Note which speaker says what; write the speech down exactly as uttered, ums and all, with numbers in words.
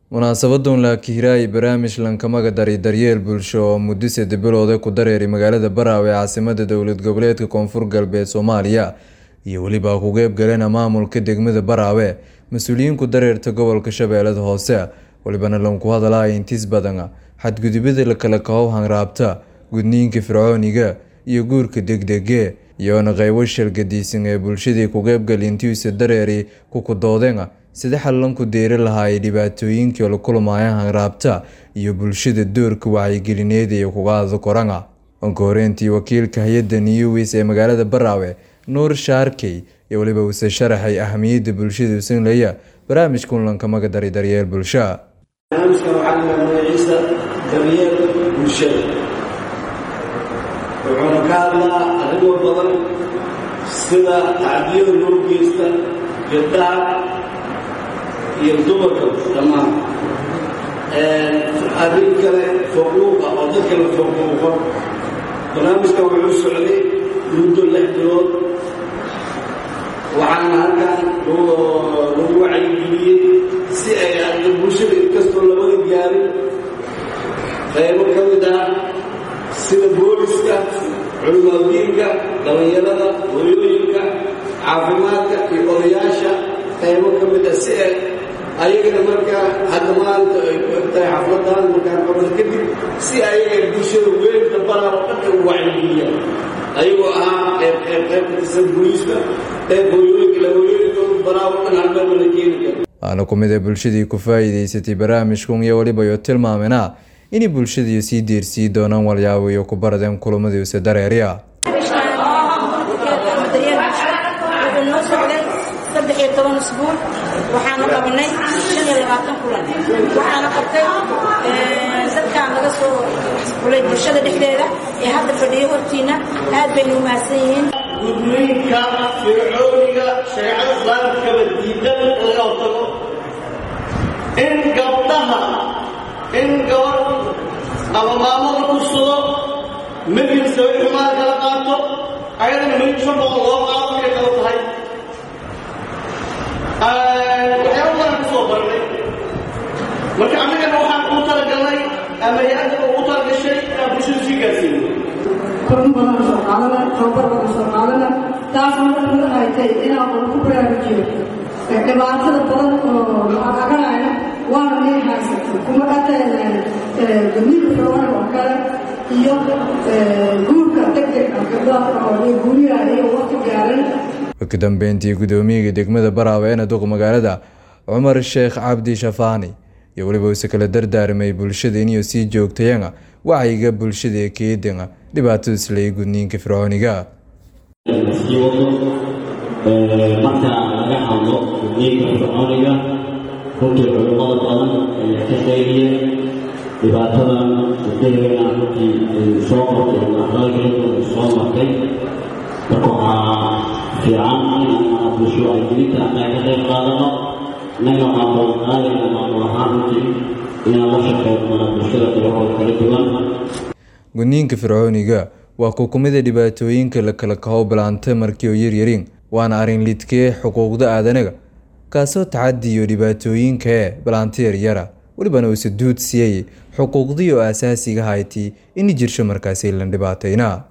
Speaker 1: Munaasabaddan la kiiray barnaamij lankamaga dari daryeel bulsho oo muddo saddex bilood ku dareeray magaalada Baraawe caasimadda dowlad goboleedka Koonfur Galbeed Soomaaliya iyo waliba ku qeyb galeen maamulka degmada Baraawe mas'uuliyiin ku dareerta gobolka Shabeellada Hoose walibana lanku hadalay intiis badan xadgudubada la kala koob hanraabta gudniinka fircooniga iyo guurka degdege iyo qaybo shirkadiisan ee bulshada ku qeyb galintiisa dareeray ku ku doodeen sida xalan ku deeri lahaay dhibaatooyinka la kulmayaan hanraabta iyo bulshada doorka wacyigelineed ee ku qaado koranga onkooreentii wakiilka hay'adda Newways ee magaalada Baraawe Nuur Sharkey iyo waliba uu sharaxay ahamiyadda bulshada u sameeyay barnaamijkan lankamaga dari daryeel bulshada
Speaker 2: barnaamijkan waxaa la magaciisa daryeel bulshada wuxuuna ka hadlaa arrimo badan sida tacdiyada loo geysta gabdhaha iyo dumarka dhammaan arrin kale xuquuqa oo dadka la xuquuqo barnaamijkan wuxuu socday muddo lix bilood waxaana halkan lagu wacyigeliyey si ay arda bulshada inkastoo labada gaarin qaybo ka mid ah sida booliska culimadiinka dhalinyarada hooyooyinka caafimaadka iyo odayaasha qaybo ka mid ah si ay ayagana markaa hadda maanta ay ku egtahay xafladan markaan qabada kadib si ayaga bulshada weynta Baraawe dhan u wacyigeliyaan ayagoo ahaa qayb qayb qayb ka tirsan booliska qayb hooyooyinka la hooyooyinka Baraawe dhan halmar la keeni karo
Speaker 1: ana kumida bulshadii ku faa'iideysatay barnaamijkan iyo waliba iyo tilmaamena in bulshadu si diirsii doonaan walyaabo iyo ku baradeen kulamadii u dareeriya
Speaker 3: waxaan qabanay shan iyo labaatan kulan waxaan qabtay dadkaan laga soo xulay bulshada dhexdeeda ee hadda fadhiyo hortiina aad bay u mahadsan yihiin
Speaker 2: gudniinka fircooniga shariicada islaamka diidan laga hortago in gabdhaha in gabadh ama maamada ku sugo midkiisa way xumaan kala qaato ayadana midkiisa boqol loo qaado inay kala tahay waxyaabaan ku soo barnay marka annagana waxaan u talagalnay ama hay-adda ugu talagashay inaan bulshada sii gaarsiino
Speaker 4: korn badan soo qaadana tababar badan soo qaadana taas marka badan ay tahay inaan qolo ku baraarujiyo dhibaatada badan oo lacaganaaya waana meel haysata kuma dhataynaan gabdhiga fircooniga oo kale iyo guurka degdeg ah gabdhaha oo guuriyaha iyo waqti gaaran
Speaker 1: ka dambeyntii gudoomiyaha degmada Baraawe ee duq magaalada Cumar Sheekh Cabdi Shafaani iyo waliba uu kala dardaarmay bulshada inay sii joogtayaan wacyiga bulshada ee keedina dhibaatada isla gudniinka fircooniga
Speaker 5: marka laga hadlo gudniinka fircooniga runtii culimada badan ayaa ka sheegaya dhibaatadan gudniinka runtii soo qortay marxaladii soo martay marka fiican inaan bulsho ay gelinta ay ka qayb qaadano naga maamul qaadayna maamul ahaan runtii inaan la shaqeyno bulshada qaybaha kala duwan
Speaker 1: gudniinka fircooniga waa xukuumada dhibaatooyinka la kala kooblanta markii yar yarin waana arin lidkee xuquuqda aadanaga kaasoo tacaddi iyo dhibaatooyinka ee balanteer yara walibana uu saduud siiyay xuquuqdii oo asaasiga hayti in jirsho markaas la dhibaatayna